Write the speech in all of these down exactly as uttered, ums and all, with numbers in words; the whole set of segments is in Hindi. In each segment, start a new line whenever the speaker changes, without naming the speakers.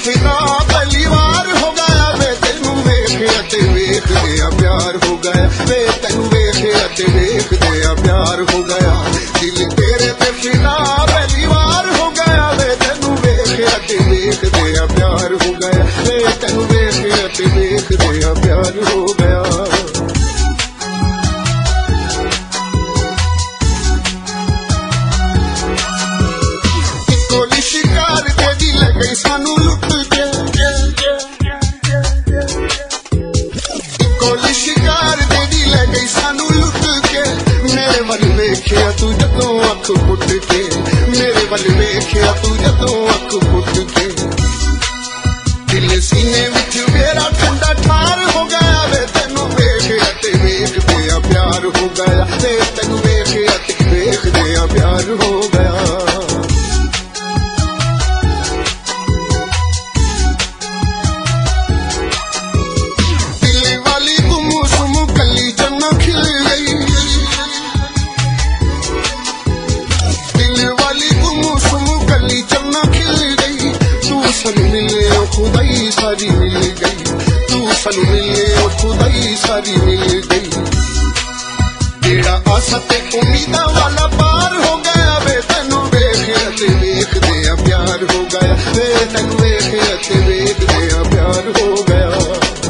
फिदा पहली बार हो गया वे तेनू वेखिया ते वेखदिया प्यार हो गया वे तेनू वेखिया ते वेखदिया प्यार हो गया दिल तेरे ते फिदा पहली बार हो गया वे तेनू वेखिया ते वेखदिया प्यार हो गया वे तेनू वेखिया ते वेखदिया प्यार हो गया। शिकार तेरी लगे सानू लुट के कोली शिकार तेरी लगे सानू लुट के मेरे वल वेखिया तू जदों अख फुट के मेरे वल वेखिया तू जदों अख फुट के दिल सीने विच मेरा ठंडा ठार हो गया वे तेनू वेखिया ते वेखदिया प्यार हो गया वे तेनू वेखिया ते वेखदिया प्यार हो गया। खुदाई सारी मिल गई तू सानू मिले खुदाई सारी मिल गई तेरा आसा ते उम्मीदा वाला पार हो गया वे तेनू वेखिया ते वेखदिया प्यार हो गया वे तेनू वेखिया ते वेखदिया प्यार हो गया।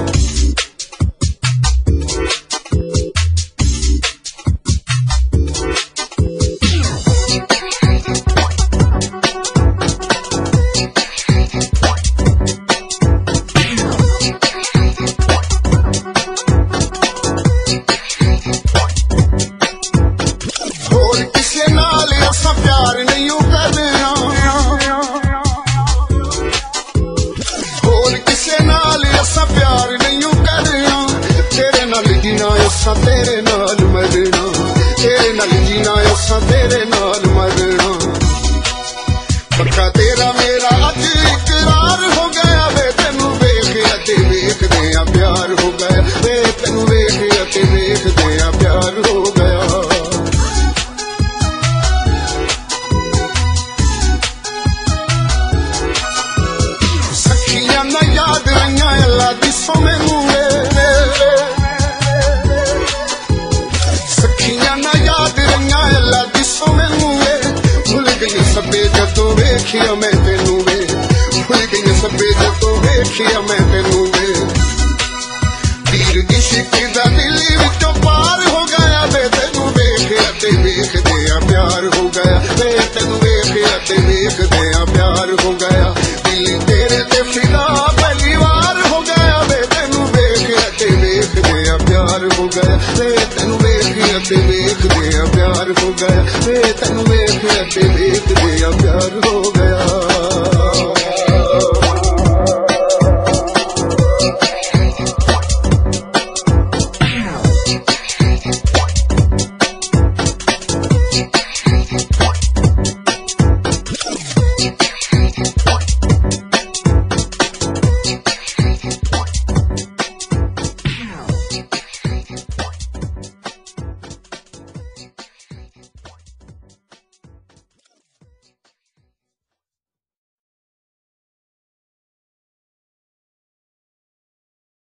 तेरे नाल मरना तेरे नाल जीना असा तेरे नाल मरना पक्का तेरा मेरा अज इकरार हो गया वे तेनू वेखिया ते वेखदिया प्यार हो गया वे तेनू वेखिया ते वेखदिया प्यार हो गया। सखियां ना याद रहियां अल्लाह दी सौ मैनू सब्बे जदों वेखिया मैं तेनू वे भुल गई सब्बे जदों वेखिया मैं तेनू वे तीर इश्क दा दिल विचों पार हो गया वे तेनू वेखिया ते वेखदिया प्यार हो गया वे तेनू वेखिया ते वेखदिया प्यार हो गया दिल तेरे ते फिदा पहली बार हो गया वे तेनू वेखिया ते वेखदिया प्यार हो गया वे तेनू वेखिया ते वेखदिया प्यार हो गया वे तेनू वेखिया ते वेखदिया प्यार